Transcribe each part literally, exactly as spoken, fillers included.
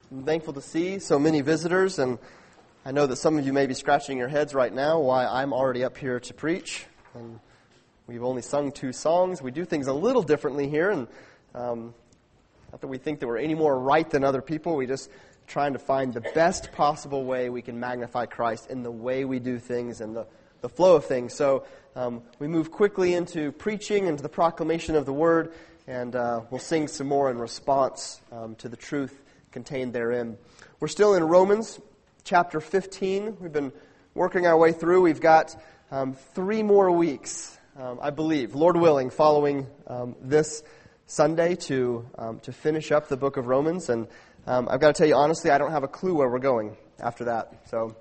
I'm thankful to see so many visitors, and I know that some of you may be scratching your heads right now why I'm already up here to preach. And we've only sung two songs. We do things a little differently here, and um, not that we think that we're any more right than other people. We just trying to find the best possible way we can magnify Christ in the way we do things and the, the flow of things. So um, we move quickly into preaching, into the proclamation of the Word, and uh, we'll sing some more in response um, to the truth contained therein. We're still in Romans chapter fifteen. We've been working our way through. We've got um, three more weeks, um, I believe, Lord willing, following um, this Sunday to um, to finish up the book of Romans. And um, I've got to tell you honestly, I don't have a clue where we're going after that. So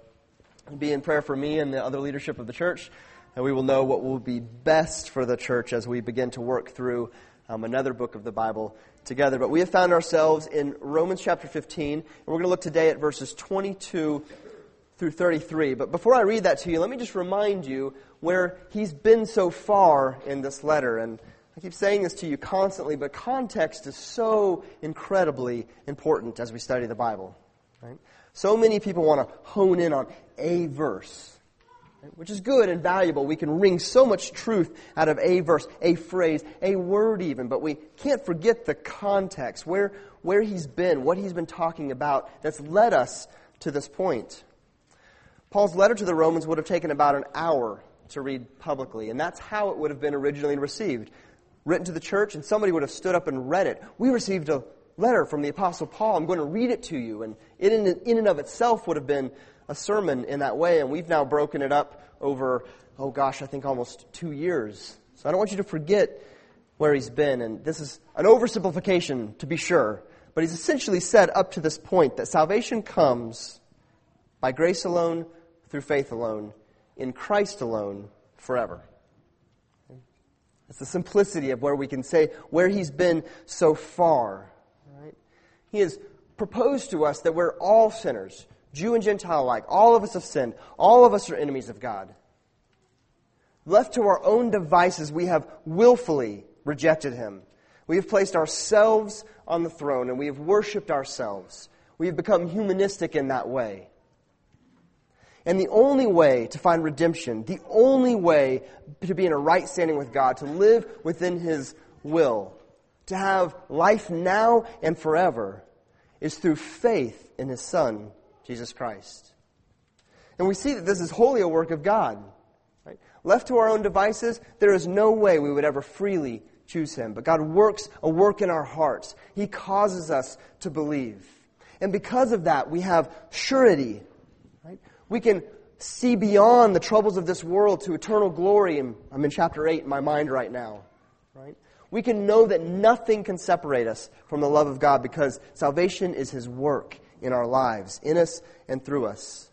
be in prayer for me and the other leadership of the church, and we will know what will be best for the church as we begin to work through um, another book of the Bible together. But we have found ourselves in Romans chapter fifteen, and we're going to look today at verses twenty-two through thirty-three. But before I read that to you, let me just remind you where he's been so far in this letter. And I keep saying this to you constantly, but context is so incredibly important as we study the Bible. Right? So many people want to hone in on a verse, right? Which is good and valuable. We can wring so much truth out of a verse, a phrase, a word even, but we can't forget the context, where, where he's been, what he's been talking about that's led us to this point. Paul's letter to the Romans would have taken about an hour to read publicly, and that's how it would have been originally received. Written to the church, and somebody would have stood up and read it. We received a letter from the Apostle Paul. I'm going to read it to you. And it in, in and of itself would have been a sermon in that way. And we've now broken it up over, oh gosh, I think almost two years. So I don't want you to forget where he's been. And this is an oversimplification, to be sure. But he's essentially said up to this point that salvation comes by grace alone, through faith alone, in Christ alone, forever. It's the simplicity of where we can say where he's been so far. Right? He has proposed to us that we're all sinners, Jew and Gentile alike. All of us have sinned. All of us are enemies of God. Left to our own devices, we have willfully rejected him. We have placed ourselves on the throne, and we have worshipped ourselves. We have become humanistic in that way. And the only way to find redemption, the only way to be in a right standing with God, to live within his will, to have life now and forever, is through faith in his Son, Jesus Christ. And we see that this is wholly a work of God. Right? Left to our own devices, there is no way we would ever freely choose him. But God works a work in our hearts. He causes us to believe. And because of that, we have surety. Right? We can see beyond the troubles of this world to eternal glory. And I'm in chapter eight in my mind right now. Right? We can know that nothing can separate us from the love of God because salvation is his work in our lives, in us and through us.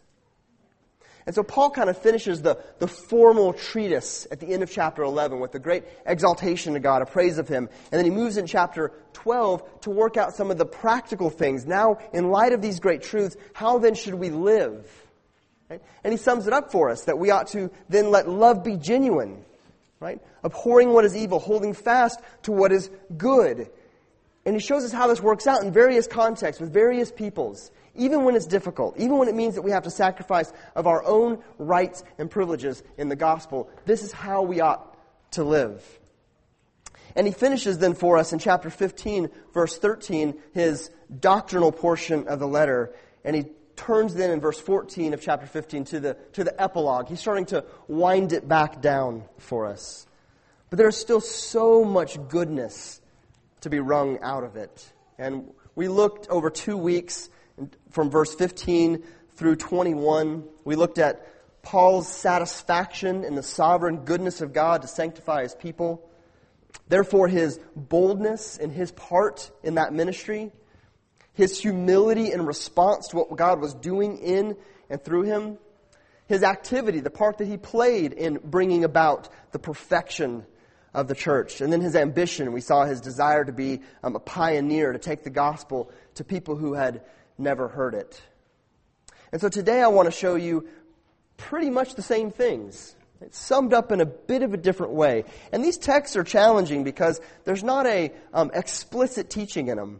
And so Paul kind of finishes the, the formal treatise at the end of chapter eleven with a great exaltation to God, a praise of him. And then he moves in chapter twelve to work out some of the practical things. Now, in light of these great truths, how then should we live? Right? And he sums it up for us, that we ought to then let love be genuine, right? Abhorring what is evil, holding fast to what is good. And he shows us how this works out in various contexts, with various peoples, even when it's difficult, even when it means that we have to sacrifice of our own rights and privileges in the gospel. This is how we ought to live. And he finishes then for us in chapter fifteen, verse thirteen, his doctrinal portion of the letter, and he turns then in verse fourteen of chapter fifteen to the to the epilogue. He's starting to wind it back down for us. But there's still so much goodness to be wrung out of it. And we looked over two weeks from verse fifteen through twenty-one. We looked at Paul's satisfaction in the sovereign goodness of God to sanctify his people. Therefore, his boldness in his part in that ministry. His humility in response to what God was doing in and through him. His activity, the part that he played in bringing about the perfection of the church. And then his ambition. We saw his desire to be um, a pioneer, to take the gospel to people who had never heard it. And so today I want to show you pretty much the same things. It's summed up in a bit of a different way. And these texts are challenging because there's not a um, explicit teaching in them.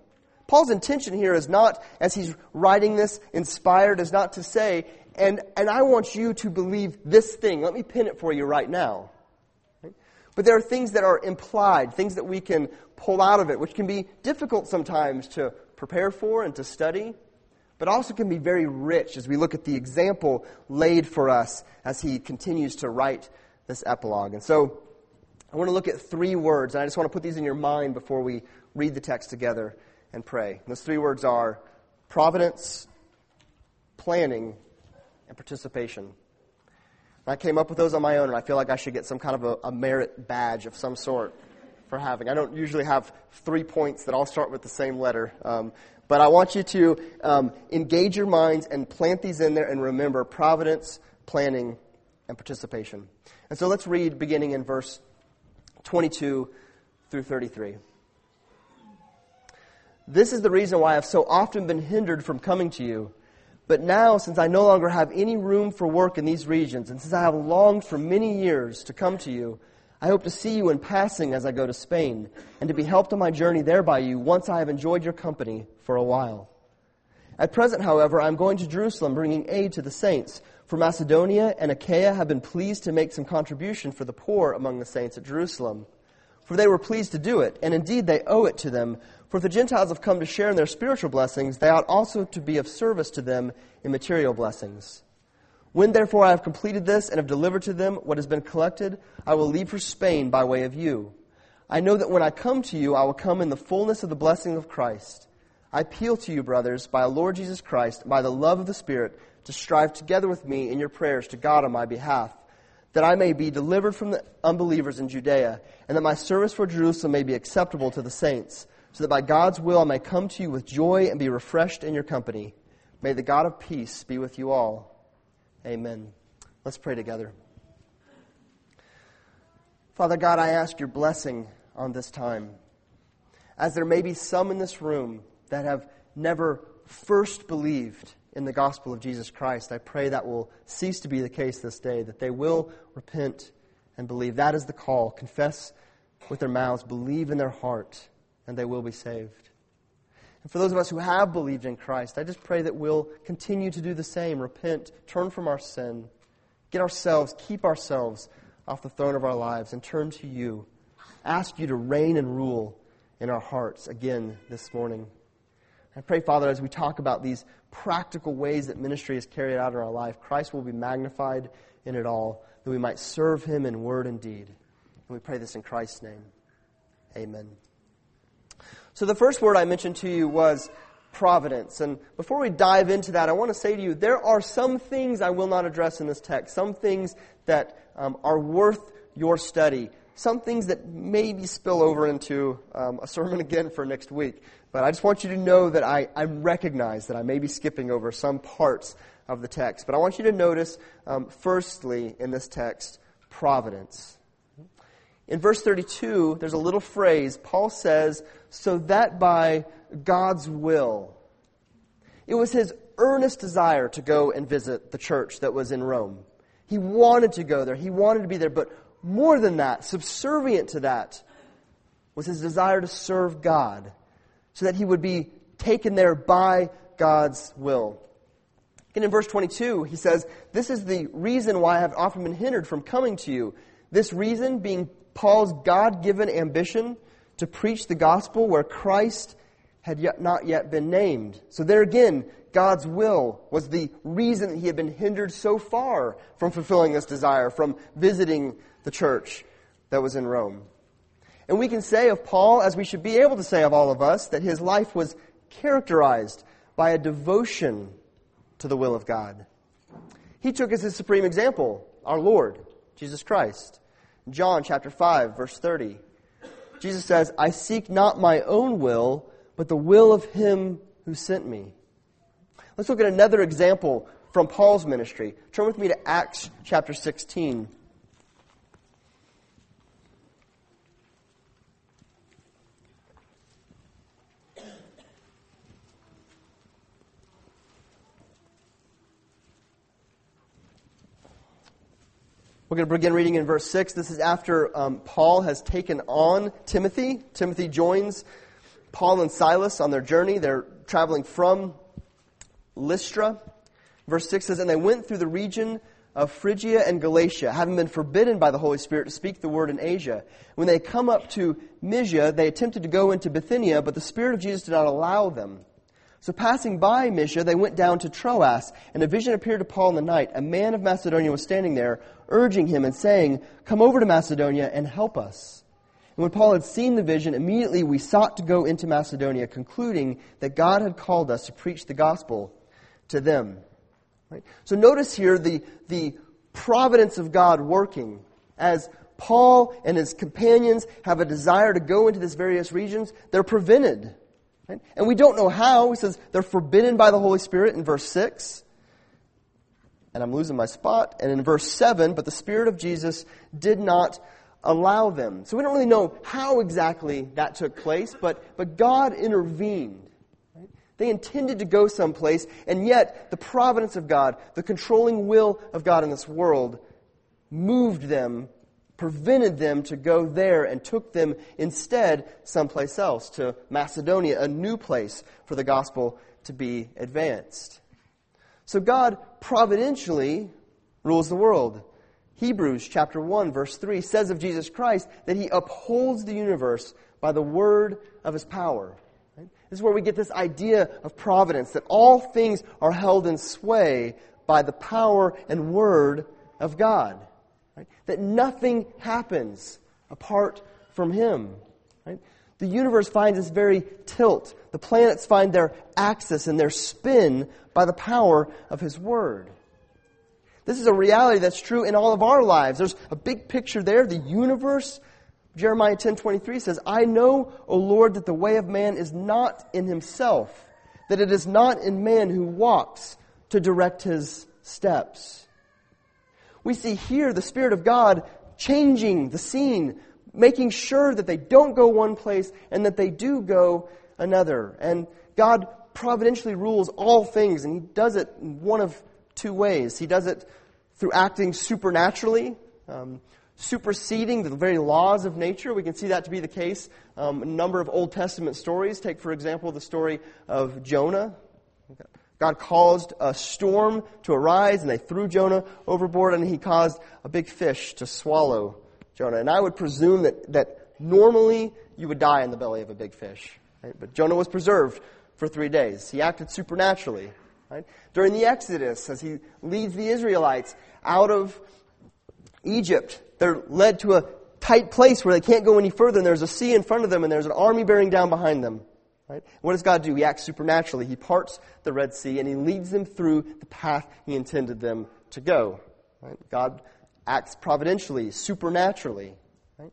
Paul's intention here is not, as he's writing this, inspired, is not to say, and, and I want you to believe this thing. Let me pin it for you right now. Right? But there are things that are implied, things that we can pull out of it, which can be difficult sometimes to prepare for and to study, but also can be very rich as we look at the example laid for us as he continues to write this epilogue. And so I want to look at three words, and I just want to put these in your mind before we read the text together and pray. And those three words are providence, planning, and participation. I came up with those on my own, and I feel like I should get some kind of a, a merit badge of some sort for having. I don't usually have three points that all start with the same letter. Um, but I want you to um, engage your minds and plant these in there and remember providence, planning, and participation. And so let's read beginning in verse twenty-two through thirty-three. This is the reason why I have so often been hindered from coming to you. But now, since I no longer have any room for work in these regions, and since I have longed for many years to come to you, I hope to see you in passing as I go to Spain, and to be helped on my journey there by you once I have enjoyed your company for a while. At present, however, I am going to Jerusalem, bringing aid to the saints. For Macedonia and Achaia have been pleased to make some contribution for the poor among the saints at Jerusalem. For they were pleased to do it, and indeed they owe it to them. For if the Gentiles have come to share in their spiritual blessings, they ought also to be of service to them in material blessings. When therefore I have completed this and have delivered to them what has been collected, I will leave for Spain by way of you. I know that when I come to you, I will come in the fullness of the blessing of Christ. I appeal to you, brothers, by our Lord Jesus Christ, by the love of the Spirit, to strive together with me in your prayers to God on my behalf, that I may be delivered from the unbelievers in Judea, and that my service for Jerusalem may be acceptable to the saints, so that by God's will I may come to you with joy and be refreshed in your company. May the God of peace be with you all. Amen. Let's pray together. Father God, I ask your blessing on this time. As there may be some in this room that have never first believed in the gospel of Jesus Christ, I pray that will cease to be the case this day, that they will repent and believe. That is the call. Confess with their mouths, believe in their heart, and they will be saved. And for those of us who have believed in Christ, I just pray that we'll continue to do the same. Repent, turn from our sin, get ourselves, keep ourselves off the throne of our lives, and turn to you. Ask you to reign and rule in our hearts again this morning. I pray, Father, as we talk about these practical ways that ministry is carried out in our life, Christ will be magnified in it all, that we might serve Him in word and deed. And we pray this in Christ's name. Amen. So the first word I mentioned to you was providence. And before we dive into that, I want to say to you, there are some things I will not address in this text, some things that um, are worth your study, some things that maybe spill over into um, a sermon again for next week. But I just want you to know that I, I recognize that I may be skipping over some parts of the text. But I want you to notice, um, firstly, in this text, providence. In verse thirty-two, there's a little phrase. Paul says, so that by God's will. It was his earnest desire to go and visit the church that was in Rome. He wanted to go there. He wanted to be there. But more than that, subservient to that, was his desire to serve God, so that he would be taken there by God's will. And in verse twenty-two, he says, this is the reason why I have often been hindered from coming to you. This reason being Paul's God-given ambition to preach the gospel where Christ had yet not yet been named. So there again, God's will was the reason that he had been hindered so far from fulfilling this desire, from visiting the church that was in Rome. And we can say of Paul, as we should be able to say of all of us, that his life was characterized by a devotion to the will of God. He took as his supreme example our Lord, Jesus Christ. John chapter five, verse thirty. Jesus says, I seek not my own will, but the will of him who sent me. Let's look at another example from Paul's ministry. Turn with me to Acts chapter sixteen. We're going to begin reading in verse six. This is after um, Paul has taken on Timothy. Timothy joins Paul and Silas on their journey. They're traveling from Lystra. Verse six says, "And they went through the region of Phrygia and Galatia, having been forbidden by the Holy Spirit to speak the word in Asia. When they come up to Mysia, they attempted to go into Bithynia, but the Spirit of Jesus did not allow them. So passing by Mysia, they went down to Troas, and a vision appeared to Paul in the night. A man of Macedonia was standing there, urging him and saying, 'Come over to Macedonia and help us.' And when Paul had seen the vision, immediately we sought to go into Macedonia, concluding that God had called us to preach the gospel to them." Right? So notice here the, the providence of God working. As Paul and his companions have a desire to go into these various regions, they're prevented. Right? And we don't know how. He says they're forbidden by the Holy Spirit in verse six. And I'm losing my spot. And in verse seven, "But the Spirit of Jesus did not allow them." So we don't really know how exactly that took place, but, but God intervened. Right? They intended to go someplace, and yet the providence of God, the controlling will of God in this world, moved them, prevented them to go there, and took them instead someplace else, to Macedonia, a new place for the gospel to be advanced. So God providentially rules the world. Hebrews chapter one, verse three says of Jesus Christ that He upholds the universe by the word of His power. Right? This is where we get this idea of providence, that all things are held in sway by the power and word of God. Right? That nothing happens apart from Him. Right? The universe finds its very tilt. The planets find their axis and their spin by the power of His word. This is a reality that's true in all of our lives. There's a big picture there, the universe. Jeremiah ten twenty-three says, "I know, O Lord, that the way of man is not in himself, that it is not in man who walks to direct his steps." We see here the Spirit of God changing the scene, making sure that they don't go one place and that they do go another. And God providentially rules all things, and He does it in one of two ways. He does it through acting supernaturally, um, superseding the very laws of nature. We can see that to be the case. Um, a number of Old Testament stories. Take, for example, the story of Jonah. God caused a storm to arise, and they threw Jonah overboard, and He caused a big fish to swallow Jonah. And I would presume that, that normally you would die in the belly of a big fish. Right? But Jonah was preserved for three days. He acted supernaturally. Right? During the Exodus, as He leads the Israelites out of Egypt, they're led to a tight place where they can't go any further, and there's a sea in front of them, and there's an army bearing down behind them. Right? What does God do? He acts supernaturally. He parts the Red Sea, and He leads them through the path He intended them to go. Right? God acts providentially, supernaturally. Right?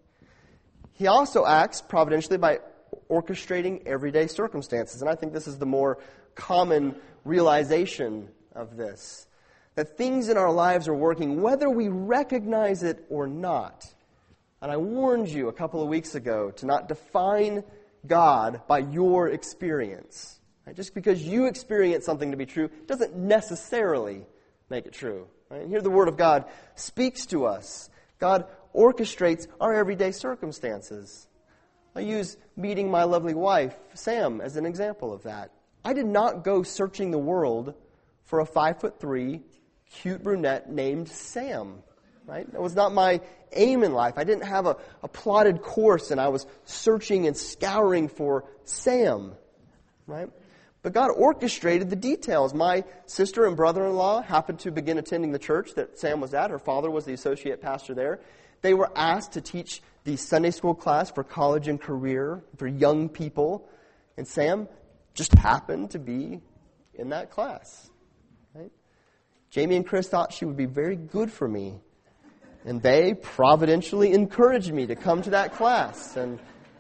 He also acts providentially by orchestrating everyday circumstances, and I think this is the more common realization of this. That things in our lives are working whether we recognize it or not. And I warned you a couple of weeks ago to not define God by your experience. Right? Just because you experience something to be true doesn't necessarily make it true. Right? And here the Word of God speaks to us. God orchestrates our everyday circumstances. I use meeting my lovely wife, Sam, as an example of that. I did not go searching the world for a five foot three, cute brunette named Sam. Right? That was not my aim in life. I didn't have a, a plotted course, and I was searching and scouring for Sam. Right? But God orchestrated the details. My sister and brother-in-law happened to begin attending the church that Sam was at. Her father was the associate pastor there. They were asked to teach the Sunday school class for college and career, for young people. And Sam just happened to be in that class. Right? Jamie and Chris thought she would be very good for me. And they providentially encouraged me to come to that class and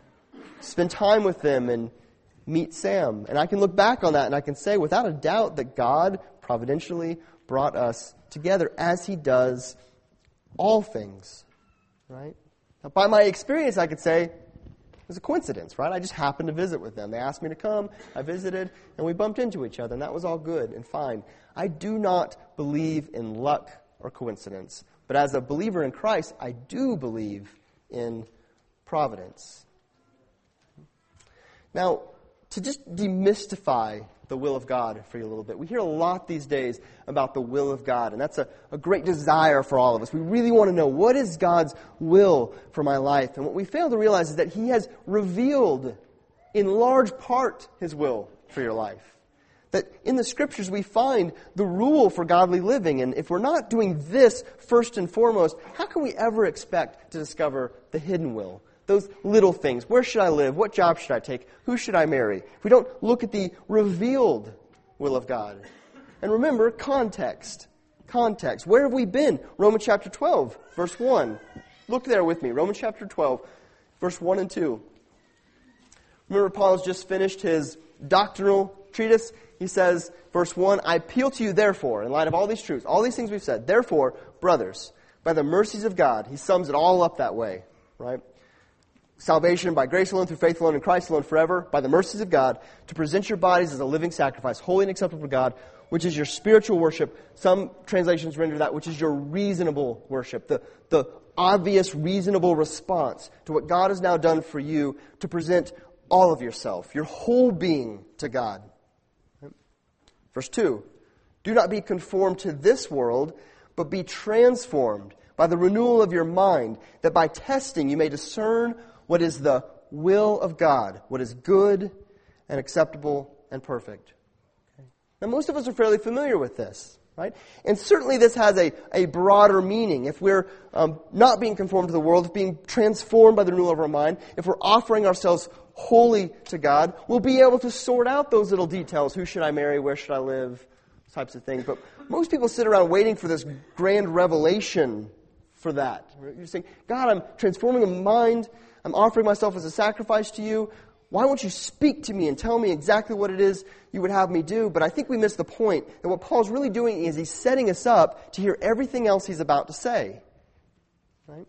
spend time with them and meet Sam. And I can look back on that and I can say without a doubt that God providentially brought us together as He does all things. Right? Now, by my experience, I could say it was a coincidence, right? I just happened to visit with them. They asked me to come, I visited, and we bumped into each other, and that was all good and fine. I do not believe in luck or coincidence. But as a believer in Christ, I do believe in providence. Now, to just demystify the will of God for you a little bit. We hear a lot these days about the will of God, and that's a, a great desire for all of us. We really want to know, what is God's will for my life? And what we fail to realize is that He has revealed in large part His will for your life. That in the Scriptures we find the rule for godly living, and if we're not doing this first and foremost, how can we ever expect to discover the hidden will? Those little things. Where should I live? What job should I take? Who should I marry? If we don't look at the revealed will of God. And remember, context. Context. Where have we been? Romans chapter twelve, verse one. Look there with me. Romans chapter twelve, verse one and two. Remember, Paul has just finished his doctrinal treatise. He says, verse one, I appeal to you, therefore, in light of all these truths, all these things we've said, therefore, brothers, by the mercies of God, he sums it all up that way, right? Salvation by grace alone, through faith alone, in Christ alone, forever, by the mercies of God, to present your bodies as a living sacrifice, holy and acceptable to God, which is your spiritual worship. Some translations render that, which is your reasonable worship, the, the obvious, reasonable response to what God has now done for you, to present all of yourself, your whole being, to God. Verse two, do not be conformed to this world, but be transformed by the renewal of your mind, that by testing you may discern what is the will of God, what is good and acceptable and perfect. Okay. Now, most of us are fairly familiar with this, right? And certainly this has a, a broader meaning. If we're um, not being conformed to the world, if being transformed by the renewal of our mind, if we're offering ourselves wholly to God, we'll be able to sort out those little details. Who should I marry? Where should I live? Types of things. But most people sit around waiting for this grand revelation for that. You're saying, God, I'm transforming a mind. I'm offering myself as a sacrifice to you. Why won't you speak to me and tell me exactly what it is you would have me do? But I think we miss the point that what Paul's really doing is he's setting us up to hear everything else he's about to say. Right?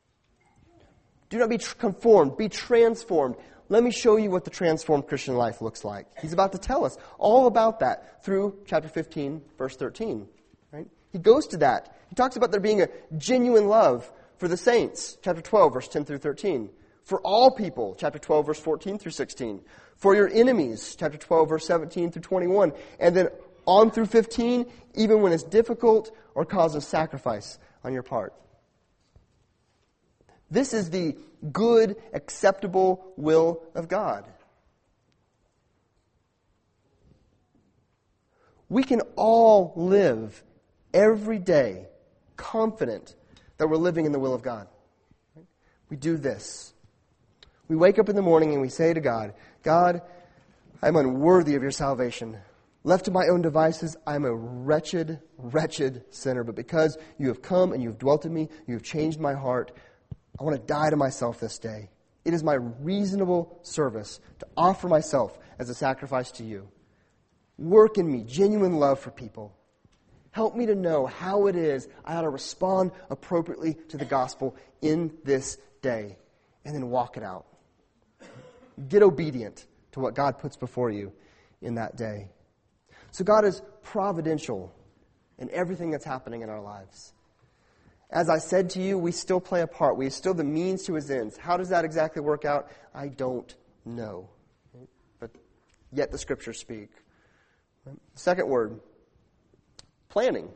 Do not be tr- conformed. Be transformed. Let me show you what the transformed Christian life looks like. He's about to tell us all about that through chapter fifteen, verse thirteen. Right? He goes to that. He talks about there being a genuine love for the saints, chapter twelve, verse ten through thirteen. For all people, chapter twelve, verse fourteen through sixteen. For your enemies, chapter twelve, verse seventeen through twenty-one. And then on through fifteen, even when it's difficult or causes sacrifice on your part. This is the good, acceptable will of God. We can all live every day confident that we're living in the will of God. We do this. We wake up in the morning and we say to God, God, I'm unworthy of your salvation. Left to my own devices, I'm a wretched, wretched sinner. But because you have come and you have dwelt in me, you have changed my heart, I want to die to myself this day. It is my reasonable service to offer myself as a sacrifice to you. Work in me genuine love for people. Help me to know how it is I ought to respond appropriately to the gospel in this day. And then walk it out. Get obedient to what God puts before you in that day. So God is providential in everything that's happening in our lives. As I said to you, we still play a part. We are still the means to His ends. How does that exactly work out? I don't know. But yet the Scriptures speak. Second word, planning.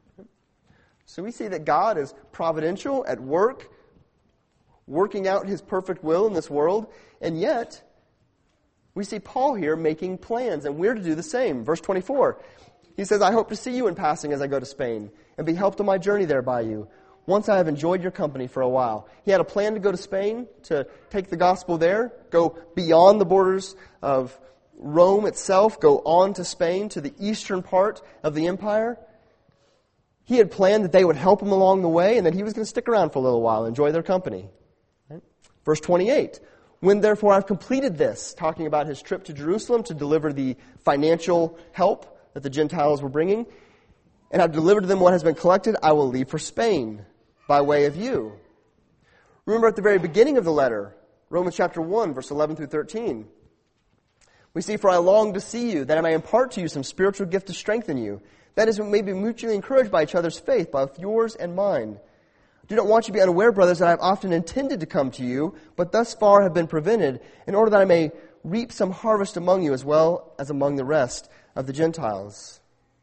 So we see that God is providential at work, working out His perfect will in this world, and yet we see Paul here making plans, and we're to do the same. Verse twenty-four, he says, I hope to see you in passing as I go to Spain, and be helped on my journey there by you, once I have enjoyed your company for a while. He had a plan to go to Spain, to take the gospel there, go beyond the borders of Rome itself, go on to Spain, to the eastern part of the empire. He had planned that they would help him along the way, and that he was going to stick around for a little while and enjoy their company. Right? Verse twenty-eight, when therefore I've completed this, talking about his trip to Jerusalem to deliver the financial help that the Gentiles were bringing, and I've delivered to them what has been collected, I will leave for Spain by way of you. Remember at the very beginning of the letter, Romans chapter one, verse eleven through thirteen. We see, for I long to see you, that I may impart to you some spiritual gift to strengthen you. That is, we may be mutually encouraged by each other's faith, both yours and mine. I do not want you to be unaware, brothers, that I have often intended to come to you, but thus far have been prevented, in order that I may reap some harvest among you as well as among the rest of the Gentiles.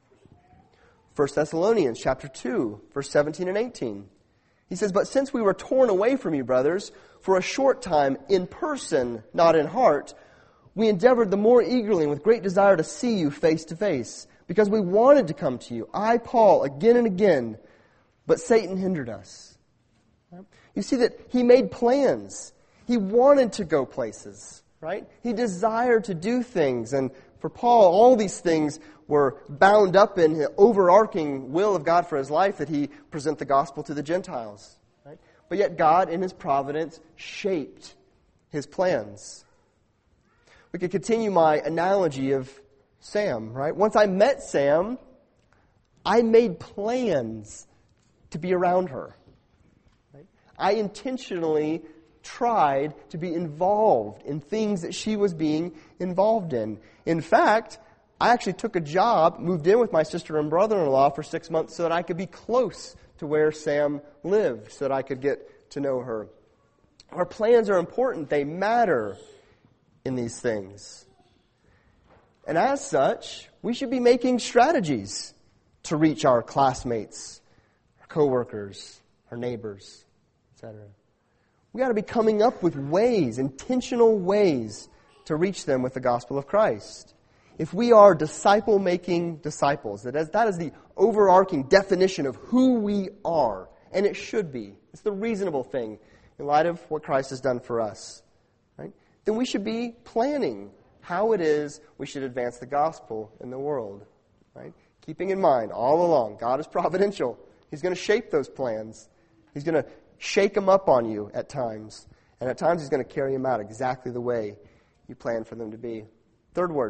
First Thessalonians chapter two, verse seventeen and eighteen. He says, "But since we were torn away from you, brothers, for a short time in person, not in heart, we endeavored the more eagerly and with great desire to see you face to face, because we wanted to come to you, I, Paul, again and again, but Satan hindered us." You see that he made plans. He wanted to go places, right? He desired to do things. And for Paul, all these things were bound up in the overarching will of God for his life, that he present the gospel to the Gentiles. Right? But yet God, in his providence, shaped his plans. We could continue my analogy of Sam, right? Once I met Sam, I made plans to be around her. Right? I intentionally tried to be involved in things that she was being involved in. In fact, I actually took a job, moved in with my sister and brother-in-law for six months so that I could be close to where Sam lived, so that I could get to know her. Our plans are important. They matter in these things. And as such, we should be making strategies to reach our classmates, our coworkers, our neighbors, et cetera. We got to be coming up with ways, intentional ways, to reach them with the gospel of Christ. If we are disciple-making disciples, that is, that is the overarching definition of who we are, and it should be. It's the reasonable thing in light of what Christ has done for us. Right? Then we should be planning how it is we should advance the gospel in the world. Right? Keeping in mind all along, God is providential. He's going to shape those plans. He's going to shake them up on you at times. And at times He's going to carry them out exactly the way you plan for them to be. Third word,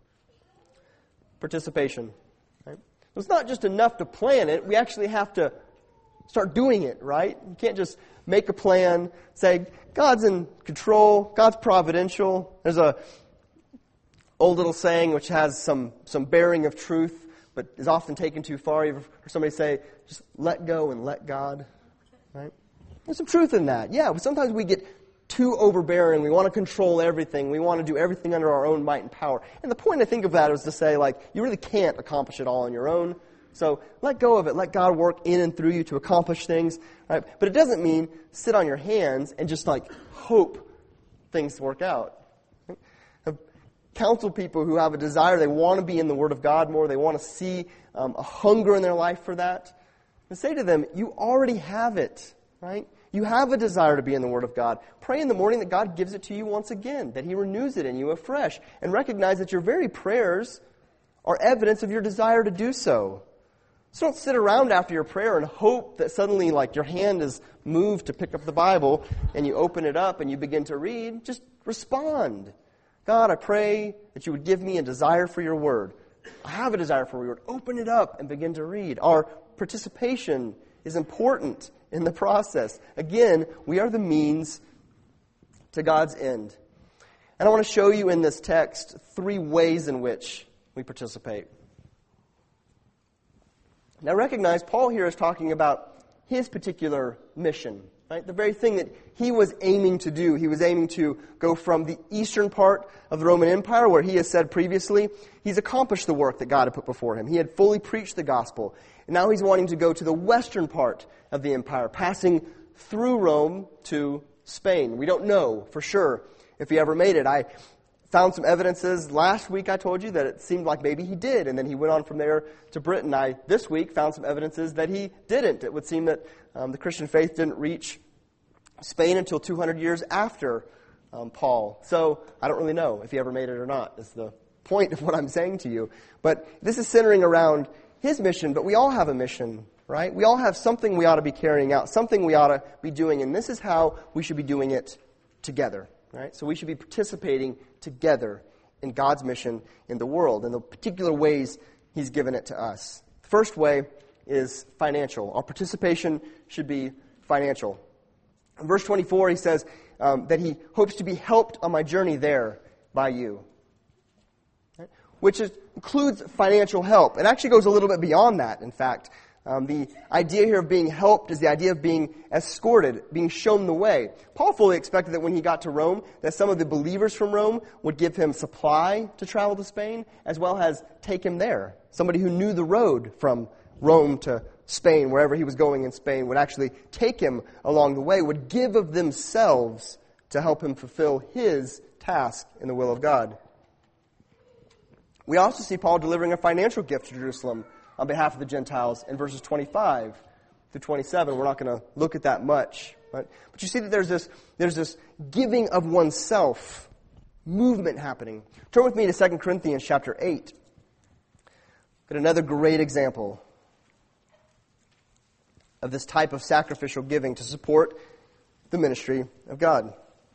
participation. Right? It's not just enough to plan it. We actually have to start doing it, right? You can't just make a plan, say, God's in control, God's providential. There's a old little saying which has some, some bearing of truth, but is often taken too far. You've heard somebody say, just let go and let God. Right? There's some truth in that. Yeah, but sometimes we get too overbearing. We want to control everything. We want to do everything under our own might and power. And the point I think of that is to say, like, you really can't accomplish it all on your own. So let go of it. Let God work in and through you to accomplish things. Right? But it doesn't mean sit on your hands and just like hope things work out. Right? I've counseled people who have a desire. They want to be in the Word of God more. They want to see um, a hunger in their life for that. And say to them, you already have it. Right? You have a desire to be in the Word of God. Pray in the morning that God gives it to you once again, that He renews it in you afresh. And recognize that your very prayers are evidence of your desire to do so. So don't sit around after your prayer and hope that suddenly like your hand is moved to pick up the Bible and you open it up and you begin to read. Just respond. God, I pray that you would give me a desire for your Word. I have a desire for your Word. Open it up and begin to read. Our participation is important in the process. Again, we are the means to God's end. And I want to show you in this text three ways in which we participate. Now recognize, Paul here is talking about his particular mission, right? The very thing that he was aiming to do. He was aiming to go from the eastern part of the Roman Empire, where he has said previously, he's accomplished the work that God had put before him. He had fully preached the gospel. And now he's wanting to go to the western part of the empire, passing through Rome to Spain. We don't know for sure if he ever made it. I found some evidences. Last week I told you that it seemed like maybe he did, and then he went on from there to Britain. I, this week, found some evidences that he didn't. It would seem that um, the Christian faith didn't reach Spain until two hundred years after um, Paul. So I don't really know if he ever made it or not, is the point of what I'm saying to you. But this is centering around his mission, but we all have a mission, right? We all have something we ought to be carrying out, something we ought to be doing, and this is how we should be doing it together, right? So we should be participating together in God's mission in the world, in the particular ways He's given it to us. The first way is financial. Our participation should be financial. In verse twenty-four, he says um, that he hopes to be helped on my journey there by you, right? Which is, includes financial help. It actually goes a little bit beyond that, in fact. Um, the idea here of being helped is the idea of being escorted, being shown the way. Paul fully expected that when he got to Rome, that some of the believers from Rome would give him supply to travel to Spain, as well as take him there. Somebody who knew the road from Rome to Spain, wherever he was going in Spain, would actually take him along the way, would give of themselves to help him fulfill his task in the will of God. We also see Paul delivering a financial gift to Jerusalem on behalf of the Gentiles in verses twenty-five through twenty-seven. We're not going to look at that much. Right? But you see that there's this, there's this giving of oneself movement happening. Turn with me to Second Corinthians chapter eight. Got another great example of this type of sacrificial giving to support the ministry of God.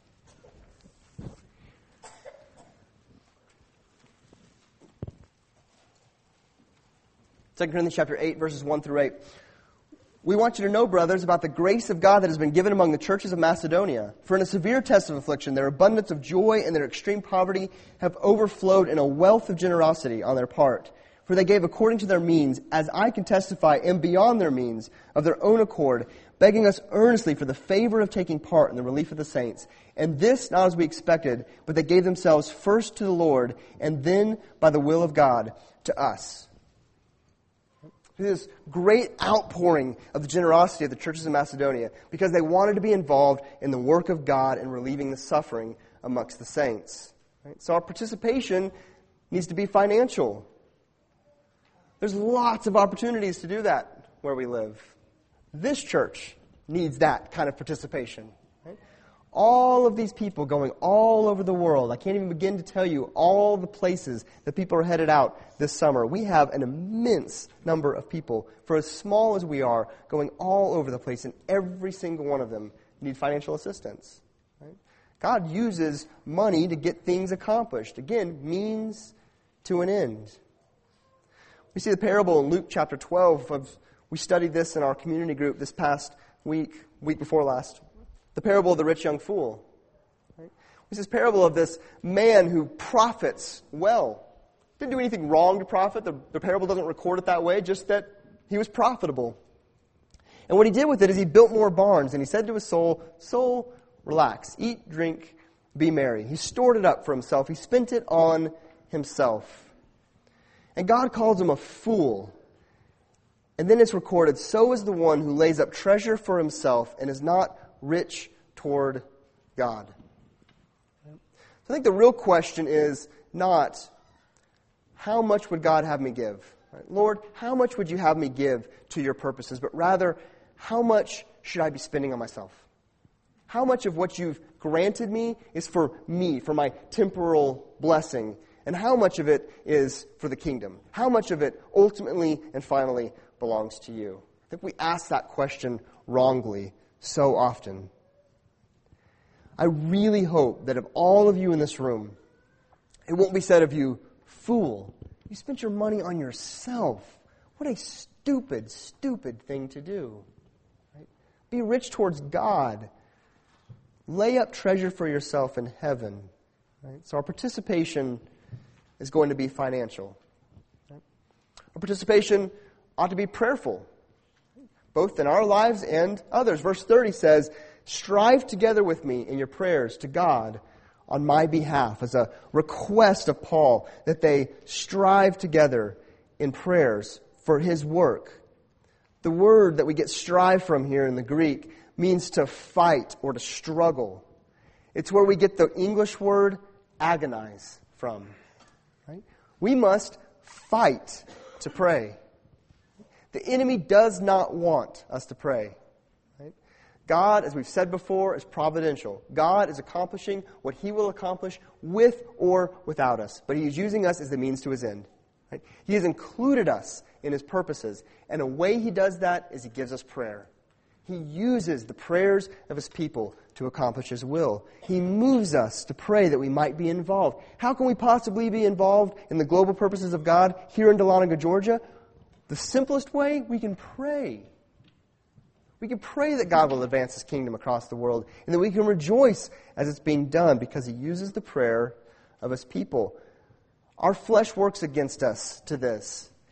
Second Corinthians chapter eight, verses one through eight. We want you to know, brothers, about the grace of God that has been given among the churches of Macedonia. For in a severe test of affliction, their abundance of joy and their extreme poverty have overflowed in a wealth of generosity on their part. For they gave according to their means, as I can testify, and beyond their means, of their own accord, begging us earnestly for the favor of taking part in the relief of the saints. And this not as we expected, but they gave themselves first to the Lord, and then by the will of God to us. This great outpouring of the generosity of the churches in Macedonia because they wanted to be involved in the work of God and relieving the suffering amongst the saints. Right? So our participation needs to be financial. There's lots of opportunities to do that where we live. This church needs that kind of participation. Right? All of these people going all over the world. I can't even begin to tell you all the places that people are headed out this summer. We have an immense number of people, for as small as we are, going all over the place, and every single one of them need financial assistance. Right? God uses money to get things accomplished. Again, means to an end. We see the parable in Luke chapter twelve. Of, we studied this in our community group this past week, week before last. The parable of the rich young fool. Right? It's this parable of this man who profits well. Didn't do anything wrong to profit. The, the parable doesn't record it that way, just that he was profitable. And what he did with it is he built more barns, and he said to his soul, "Soul, relax, eat, drink, be merry." He stored it up for himself. He spent it on himself. And God calls him a fool. And then it's recorded, "So is the one who lays up treasure for himself and is not rich toward God." So I think the real question is not, how much would God have me give? Right? Lord, how much would you have me give to your purposes? But rather, how much should I be spending on myself? How much of what you've granted me is for me, for my temporal blessing? And how much of it is for the kingdom? How much of it ultimately and finally belongs to you? I think we ask that question wrongly so often. I really hope that of all of you in this room, it won't be said of you, "Fool, you spent your money on yourself. What a stupid, stupid thing to do." Right? Be rich towards God. Lay up treasure for yourself in heaven. Right? So our participation is going to be financial. Right? Our participation ought to be prayerful, both in our lives and others. Verse thirty says, "Strive together with me in your prayers to God on my behalf," as a request of Paul that they strive together in prayers for his work. The word that we get strive from here in the Greek means to fight or to struggle. It's where we get the English word agonize from. Right? We must fight to pray. The enemy does not want us to pray. Right? God, as we've said before, is providential. God is accomplishing what he will accomplish with or without us. But he is using us as the means to his end. Right? He has included us in his purposes. And a way he does that is he gives us prayer. He uses the prayers of his people to accomplish his will. He moves us to pray that we might be involved. How can we possibly be involved in the global purposes of God here in Dahlonega, Georgia? The simplest way, we can pray. We can pray that God will advance his kingdom across the world, and that we can rejoice as it's being done because he uses the prayer of his people. Our flesh works against us to this.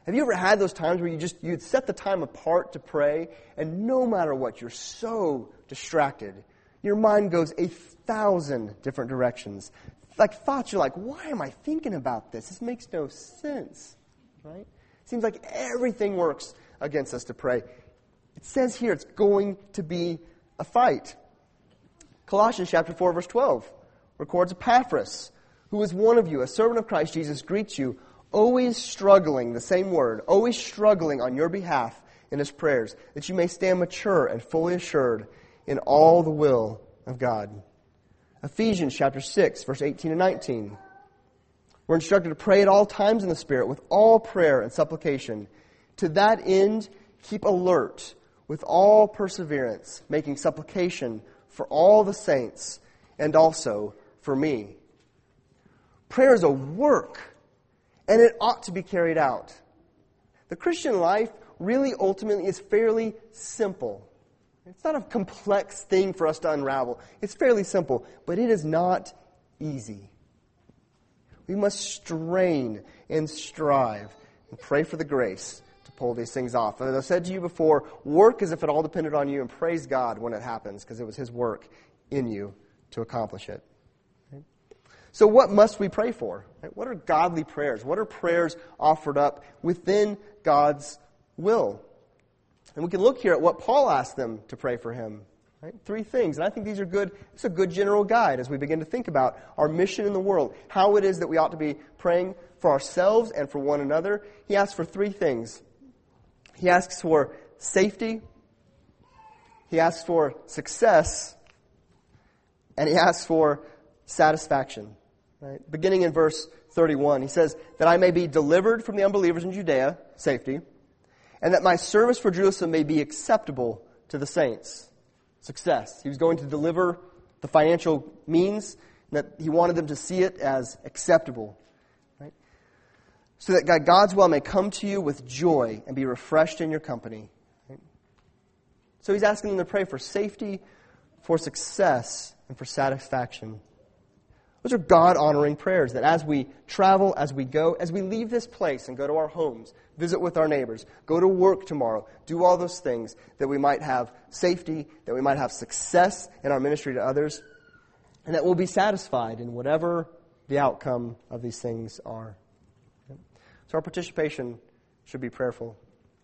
Have you ever had those times where you just, you'd set the time apart to pray, and no matter what, you're so distracted. Your mind goes a thousand different directions. Like thoughts, you're like, why am I thinking about this? This makes no sense, right? It seems like everything works against us to pray. It says here it's going to be a fight. Colossians chapter four, verse twelve records Epaphras, who is one of you, a servant of Christ Jesus, greets you, always struggling, the same word, always struggling on your behalf in his prayers, that you may stand mature and fully assured in all the will of God. Ephesians chapter six, verse eighteen and nineteen. We're instructed to pray at all times in the Spirit with all prayer and supplication. To that end, keep alert with all perseverance, making supplication for all the saints and also for me. Prayer is a work, and it ought to be carried out. The Christian life really ultimately is fairly simple. It's not a complex thing for us to unravel. It's fairly simple, but it is not easy. We must strain and strive and pray for the grace to pull these things off. As I said to you before, work as if it all depended on you, and praise God when it happens, because it was His work in you to accomplish it. So what must we pray for? What are godly prayers? What are prayers offered up within God's will? And we can look here at what Paul asked them to pray for him. Right? Three things. And I think these are good. It's a good general guide as we begin to think about our mission in the world, how it is that we ought to be praying for ourselves and for one another. He asks for three things. He asks for safety, he asks for success, and he asks for satisfaction. Right? Beginning in verse thirty-one, he says, that I may be delivered from the unbelievers in Judea, safety, and that my service for Jerusalem may be acceptable to the saints, success. He was going to deliver the financial means, and that he wanted them to see it as acceptable. Right? So that God's will may come to you with joy and be refreshed in your company. Right? So he's asking them to pray for safety, for success, and for satisfaction. Those are God-honoring prayers that as we travel, as we go, as we leave this place and go to our homes, visit with our neighbors, go to work tomorrow, do all those things, that we might have safety, that we might have success in our ministry to others, and that we'll be satisfied in whatever the outcome of these things are. So our participation should be prayerful.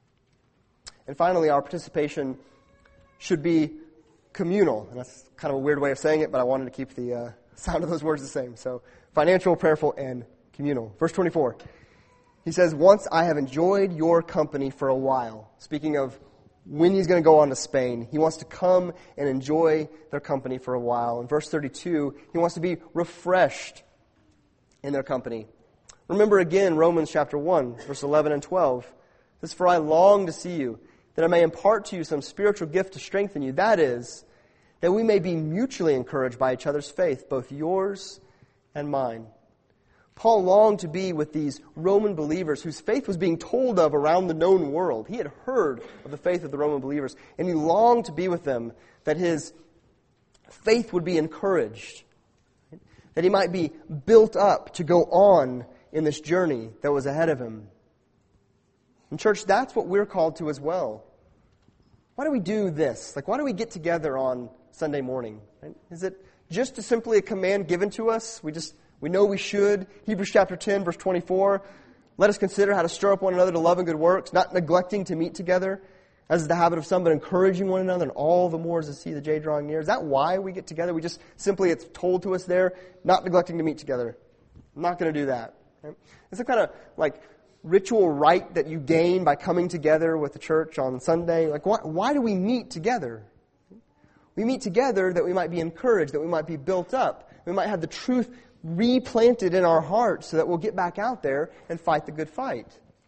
And finally, our participation should be communal. And that's kind of a weird way of saying it, but I wanted to keep the uh, sound of those words the same. So financial, prayerful, and communal. Verse twenty-four. He says, once I have enjoyed your company for a while. Speaking of when he's going to go on to Spain, he wants to come and enjoy their company for a while. In verse thirty-two, he wants to be refreshed in their company. Remember again Romans chapter one, verse eleven and twelve. It says, for I long to see you, that I may impart to you some spiritual gift to strengthen you. That is, that we may be mutually encouraged by each other's faith, both yours and mine. Paul longed to be with these Roman believers whose faith was being told of around the known world. He had heard of the faith of the Roman believers, and he longed to be with them, that his faith would be encouraged, that he might be built up to go on in this journey that was ahead of him. And church, that's what we're called to as well. Why do we do this? Like, why do we get together on Sunday morning? Right? Is it just a simply a command given to us? We just we know we should. Hebrews chapter ten, verse twenty-four. Let us consider how to stir up one another to love and good works, not neglecting to meet together, as is the habit of some, but encouraging one another, and all the more as to see the day drawing near. Is that why we get together? We just simply, it's told to us there, not neglecting to meet together. I'm not going to do that. Right? It's a kind of like ritual rite that you gain by coming together with the church on Sunday. Like, why, why do we meet together? We meet together that we might be encouraged, that we might be built up. We might have the truth replanted in our hearts so that we'll get back out there and fight the good fight.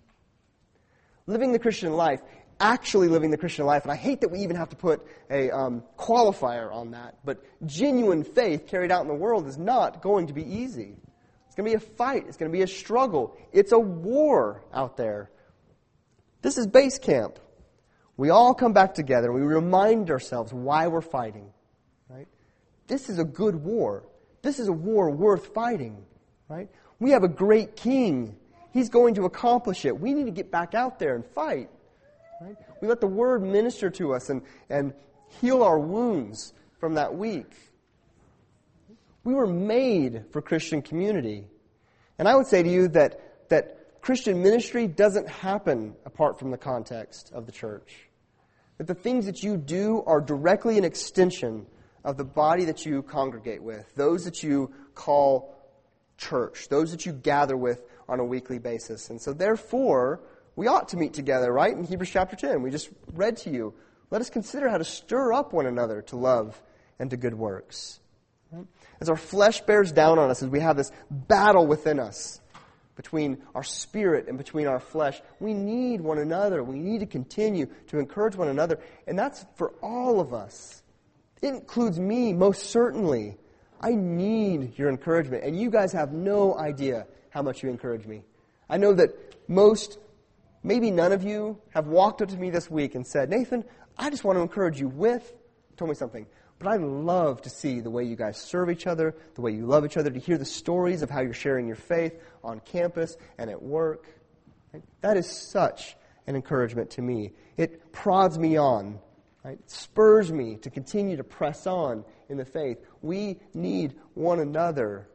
Living the Christian life, actually living the Christian life, and I hate that we even have to put a um, qualifier on that, but genuine faith carried out in the world is not going to be easy. It's going to be a fight. It's going to be a struggle. It's a war out there. This is base camp. We all come back together and we remind ourselves why we're fighting. Right? This is a good war. This is a war worth fighting. Right? We have a great king. He's going to accomplish it. We need to get back out there and fight. Right? We let the Word minister to us and, and heal our wounds from that week. We were made for Christian community. And I would say to you that, that Christian ministry doesn't happen apart from the context of the church. That the things that you do are directly an extension of the body that you congregate with, those that you call church, those that you gather with on a weekly basis. And so therefore, we ought to meet together, right? In Hebrews chapter ten, we just read to you. Let us consider how to stir up one another to love and to good works. As our flesh bears down on us, as we have this battle within us between our spirit and between our flesh, we need one another. We need to continue to encourage one another. And that's for all of us. It includes me, most certainly. I need your encouragement. And you guys have no idea how much you encourage me. I know that most, maybe none of you, have walked up to me this week and said, Nathan, I just want to encourage you with, told me something. But I love to see the way you guys serve each other, the way you love each other, to hear the stories of how you're sharing your faith on campus and at work. Right? That is such an encouragement to me. It prods me on, right? It spurs me to continue to press on in the faith. We need one another.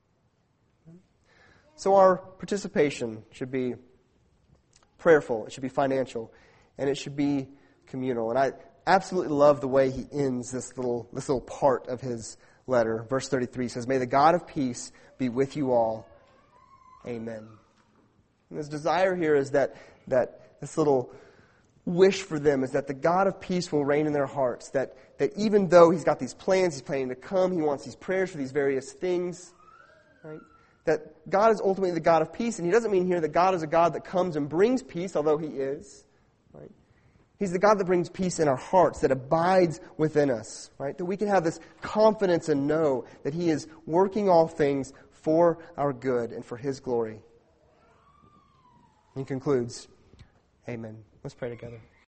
So our participation should be prayerful, it should be financial, and it should be communal. And I absolutely love the way he ends this little this little part of his letter. Verse thirty-three says, "May the God of peace be with you all. Amen." And his desire here is that that this little wish for them is that the God of peace will reign in their hearts. That that even though he's got these plans, he's planning to come, he wants these prayers for these various things, right? That God is ultimately the God of peace, and he doesn't mean here that God is a God that comes and brings peace, although he is, right? He's the God that brings peace in our hearts, that abides within us, right? That we can have this confidence and know that he is working all things for our good and for his glory. He concludes, Amen. Let's pray together.